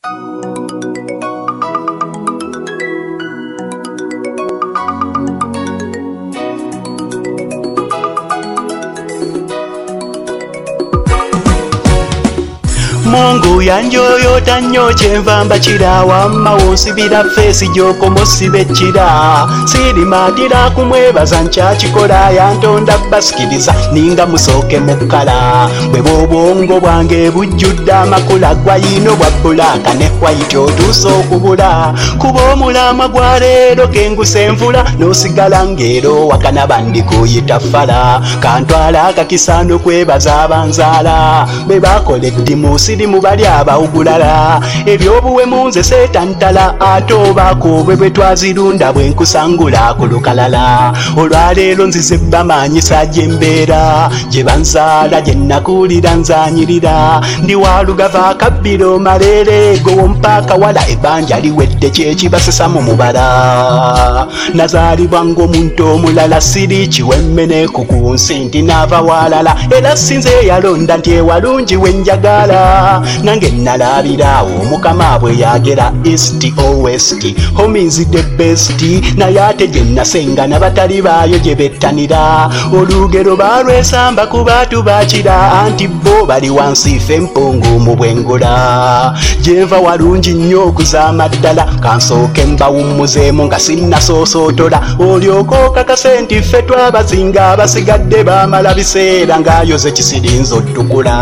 Mungu yanjoyo tanyo chenvamba chirawa mawonsibira fesi joko mosibe chira siri madira kumwebaza nchachikola yantonda basikiriza ninga musoke mukala bwe bwongo bwange bujjudde amakula gwayino bwa bulaka ne kwayityo tusokubula kuba omulamwa gwa leero kenguse envula n'osigala ngero wakana bandi kuyita fala kantwala akakisano kwebaza abanzaala be bakola eddimu siri mubali abawugulala ebyobuwemu nze seetantala ate obaako bwe bwe twazirunda bwe nkusangula ku lukalala olwaleero nzize bamanyisa gye mbeera gye banzaala gye nakuulira nzanyirira ndi walugava akabbiro maleere gowompa akawala ebbanja liwedde kyekibasesa mu mubala nazaalibwa ng'omuntu omulala siri kiwemmene ku nsi nti naava walala era sinze yalonda nti ewalungi wenjagala nange nalabirawo mukama bwe yagera east or west home is the best naye ate gye nasenga nabatali baayo gye bettanira olugero balwesamba ku baatu bakira anti bo bali wansi ffe mpungu mu bwengola gyenva walungi nnyo okuzaama ddala kansooke mbawummuzeemu nga sinnasosootola olyoka okakase nti ffe twabazinga abasigadde baamala biseera ng'ayoze kisirinza ottukula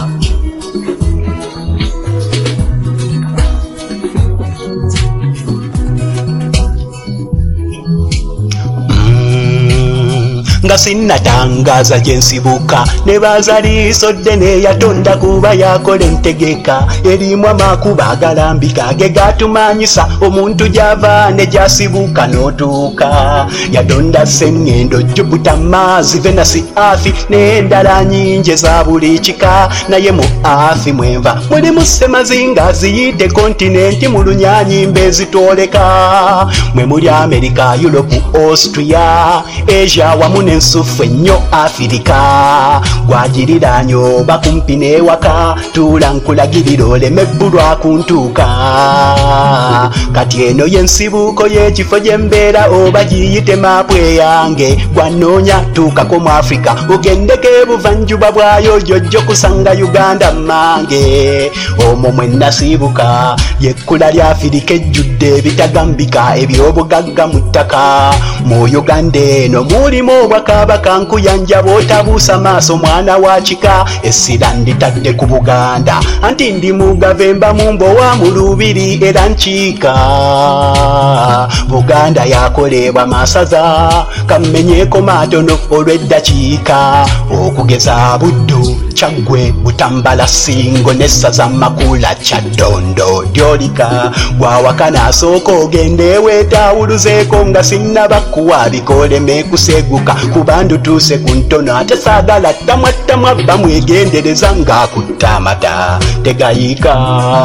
nga sinnatangaza gye nsibuka ne baza liiso ddene yatonda kuba yakola entegeka erimu amakuba agalambika ge gatumanyisa omuntu gy'ava ne gy'asibuka n'otuuka yatonda sseŋŋendo Jupiter Mars Venus Earth n'endala nyingi eza buli kika naye mu Earth mwenva mulimu ssemazinga ziyite kontinenti mu lunyaanyimba ezitwoleka mwe muli America, Europe, Austria, Asia wamu n'ensufu ennyo Afirika gwagiriranyo bakumpi n'ewaka tuula nkulagirira oleme bbulwa kuntuuka kati eno y'ensibuko y'ekifo gye mbeera oba giyite maapu eyange gwanoonya tuukako mu Afrika ogendeko ebuvanjuba bwayo jjojjo kusanga Uganda mmange omwo mwe nasiibuka yekkula lya Afirika ejjudde ebitagambika eby'obugagga mu ttaka mu Uganda eno mulimu obwakabaka nkuyanja bw'otabuusa maaso mwana wa kika essira nditadde ku Buganda anti ndi mugave mba mu mbowa mu lubiri era nkiika Buganda yakolebwa masaza kammenyeko matono olw'eddakiika okugeza Buddu Kyaggwe Butambala Singo n'essaza Makula Kyaddondo Dyolika gwawakana asooka ogende weetaawuluzeeko nga sinnabakkuwa bikoleme kuseguka kuba ndutuuse ku ntono ate saagala ttamwattamwa bamwegendereza ng'akutta amata tegayiika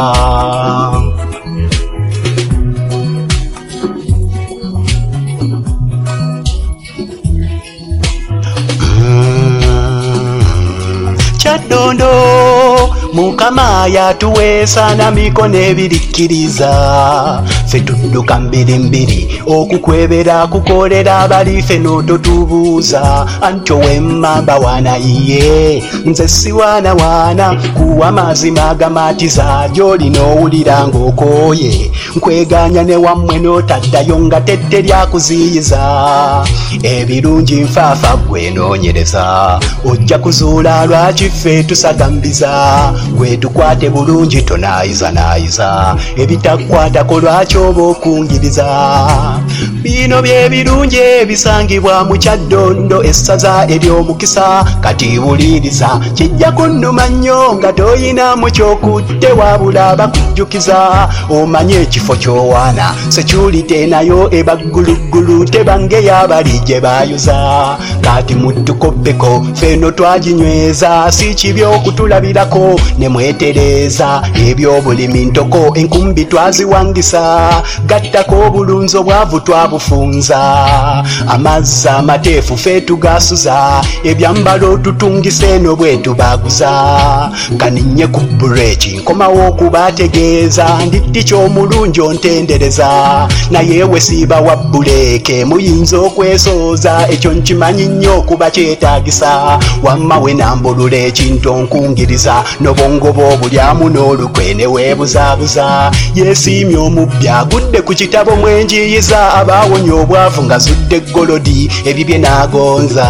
Kyaddondo Mukama yatuweesa na mikono ebirikkiriza ffe tudduka mbirimbiri okukwebera kukolera abalife n'ototubuuza anti owemmamba waanayiye nze siwaana waana kuwa mazima agamatiza gy'olina owulira ng'okooye nkweganya ne wammwe n'otaddayo nga tette lyakuziyiza ebirungi nfaafa gwe noonyereza ojja kuzuula lwaki ffe tusagambiza gwe tukwate bulungi tonaayiza ebitakwatako lwaki oba okungiriza bino bye birungi ebisangibwa mu Kyaddondo essaza ery'omukisa kati buliriza kijja kunnuma nnyo nga toyinamu kyokutte wabula bakujjukiza omanye ekifo ky'owaana sekyulite nayo ebagguluggulu tebange yabali gye baayuza kati muttukoppeko feno twaginyweza si kibi okutulabirako ne mwetereeza eby'obulimi ntoko enkumbi twaziwangisa gattako obulunzi obwavu twabu bufunza amazzi amateefu ffe tugasuza ebyambalo tutungise eno bwe tubaguza kaninnye ku bureki nkomawo okubategeeza ndi ky'omulungi ontendereza naye we siiba wa buleke muyinza okwesooza ekyo nkimanyi nnyo okuba kyetaagisa wamma we nambulula ekintu onkungiriza n'obwongo bw'obulyamu n'olukwe ne weebuzaabuza yeesiimye omubbi agudde ku kitabo mwenjiyiza abaawonye obwavu nga zudde golodi ebibye n'agonza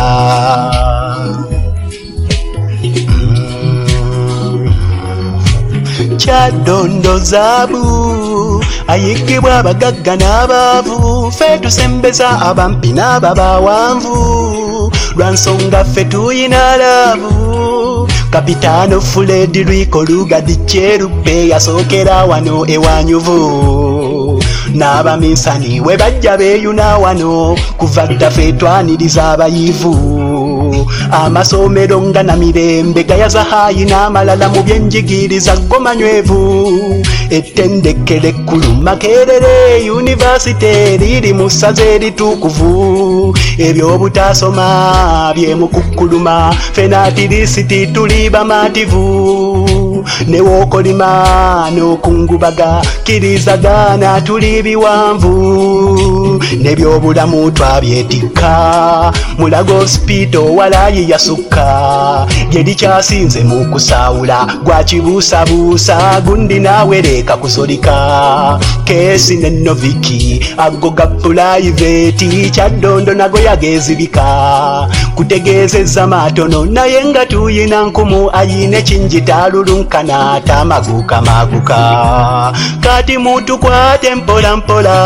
Kyaddondo zaabu ayiggibwa abagagga n'abaavu ffe tusembeza abampi n'ababawanvu lwa nsonga ffe tuyina laavu kapitaano Fuledi Lwiko Lugadi Kyerubbe yasookera wano ewanyuvu n'abaminsani we bajja beeyuna wano kuva dda ffe twaniriza abayivu amasomero nga Namirembe gayaza hayi n'amalala mu byenjigiriza gomanywevu ettendekero ekkulu Makerere yunivasite liri mu ssaza eritukuvu ebyobutaasoma byemukukkuluma ffe naatirisiti tuli bamativu newookolima n'okungubaga kirizagana tuli biwanvu n'ebyobulamu twabyetikka mulago spito walayi yasukka lyerikyasinze mu kusaawula gwakibuusabuusa gundi naawereka kusolika keesi nenoviki agoga pulayiveti Kyaddondo nago yageezibika kutegeezezza matono naye nga tuyina nkumu ayine kinjitalulunkana tamaguka maguka kati mutukwate mpola mpola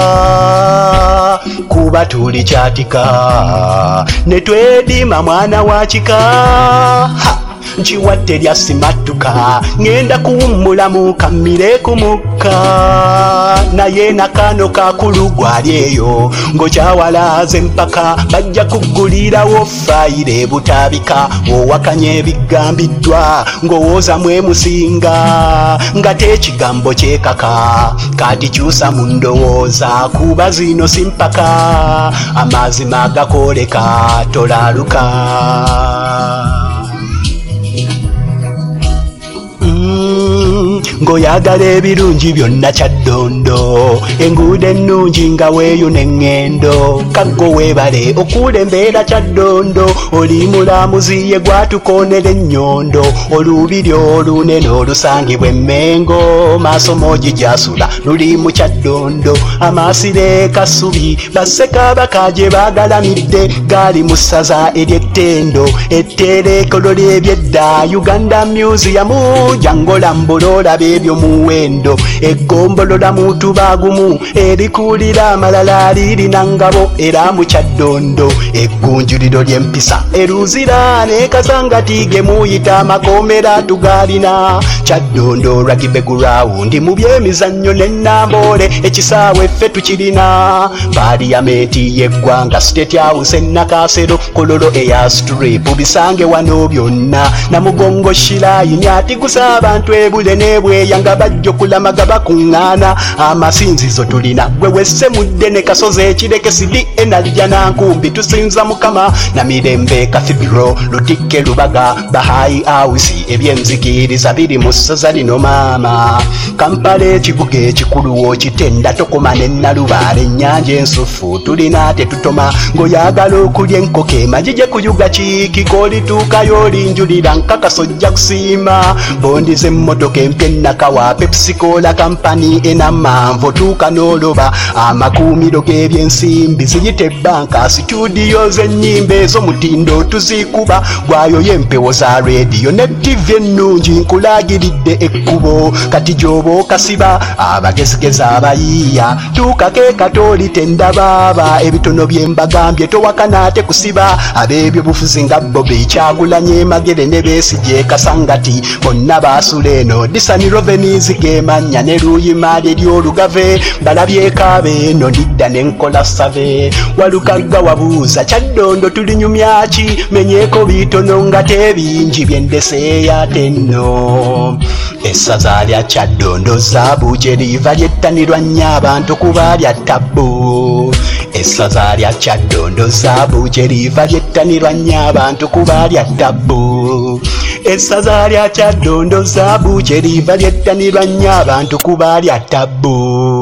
kuba tuli kyatika netwedima mwana wa kika nkiwadde lyasimatuka ngenda kuwummulamu kammire ku mukka naye nakano kakulu gwali eyo ng'okyawalaze empaka bajja kuggulirawo fayire butabika owakanya ebigambiddwa ng'owooza mwemusinga nga tekigambo kyekaka kati kyusa mu ndowooza kuba zino simpaka amazima agakooleka tolaluka ng'oyagala ebirungi byonna Kyaddondo enguudo ennungi nga weeyuna eŋŋendo kaggo weebale okuula embeera Kyaddondo oli mulamuzi ye gwatukoonera ennyondo olubiri olunene olusangibwa emmengo maaso moogi gyasula luli mu Kyaddondo amaasire Kasubi bassekabaka gye baagalamidde gaali mu ssaza ery'Ettendo etterekero ly'ebyedda Uganda Museum jangola mbuloola ebyo muwendo eggombolola muntu bagumu erikuulira amalala lirina ngabo era mu Kyaddondo eggunjuliro ly'empisa eruzira n'ekasangati ge muyita amakomera tugalina Kyaddondo rugby ground mu byemizannyo n'ennambole ekisaawe ffe tukirina paliyamenti y'eggwanga State House Nakasero Kololo Air Strip bisange wano byonna Namugongo Shirayi nyatigusa abantu ebule nebweyanga bajja okulamaga bakuŋŋaana amasinzizo tulina gwe wesse mudde ne Kasozi ekireke sidi enajja nankumbi tusinza Mukama Namirembe Cathedral Lutikke Lubaga Bahai House ebyenzikiriza biri mu ssaza lino maama Kampala ekibuga ekikulu wokitenda tokoma ne Nalubaale ennyanja ensufu tulina tetutoma ng'oyagala okulya enkoko emagi gye kuyuga kiikiko olituukayo olinjulira nkakaso ojja kusiima bondi z'emmotoka empya ennakawa Pepsi Cola Company enamanvu tuuka n'oloba amakuumiro g'ebyensimbi ziyite banka studio z'ennyimba ez'omutindo tuzikuba gwayo y'empewo za radio ne TV ennungi nkulagiridde ekkubo kati gy'oba okasiba abagezigeza abayiiya tuukake katooli tendabaaba ebitono bye mbagambye towakana ate kusiba ab'ebyobufuzi nga Bobi Kyagulanyi Magere ne Besigye Kasangati bonna baasula eno Disani Rovenies gemanya ne Luyimali ery'olugave balabyeko abeeno ndidda n'enkola save Walukagga wabuuza Kyaddondo tulinyumya ki menyeeko bitono nga tebingi byendeseeya tenno essaza lya Kyaddondo zaabu gye liva lyettanirwa nnyo abantu kuba lya ttabbu essaza lya Kyaddondo zaabu gye liva lyettanirwa nnyo abantu kuba lya ttabbu. Essaza lya Kyaddondo zaabu gye liva lyettanirwa nnyo abantu kuba lya ttabbu.